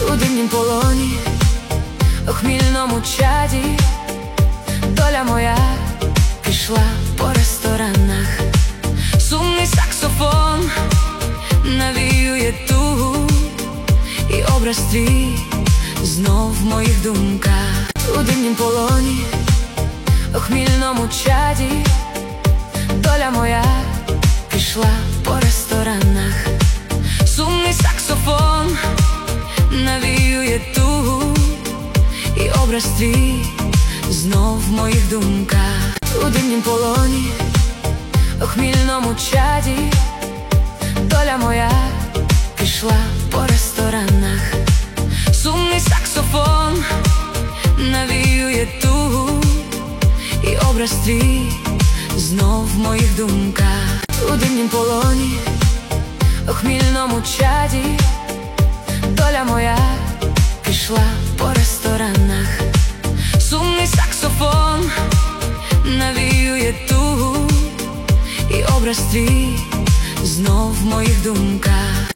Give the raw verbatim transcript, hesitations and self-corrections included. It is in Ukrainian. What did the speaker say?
у дивнім полоні, у хмільному чаді. Доля моя пішла по ресторанах, сумний саксофон навіює тугу, і образ твій знов в моїх думках. У дивнім полоні, у хмільному чаді. Доля моя пішла по ресторанах, сумний саксофон навіює тугу, і образ твій знов в моїх думках. У дивнім полоні, у хмільному чаді. Доля моя пішла по ресторанах, сумний саксофон навіює тугу, і образ твій знов в моїх думках. У дивнім полоні, у хмільному чаді. Доля моя пішла по ресторанах, сумний саксофон навіює тугу, і образ твій знов в моїх думках.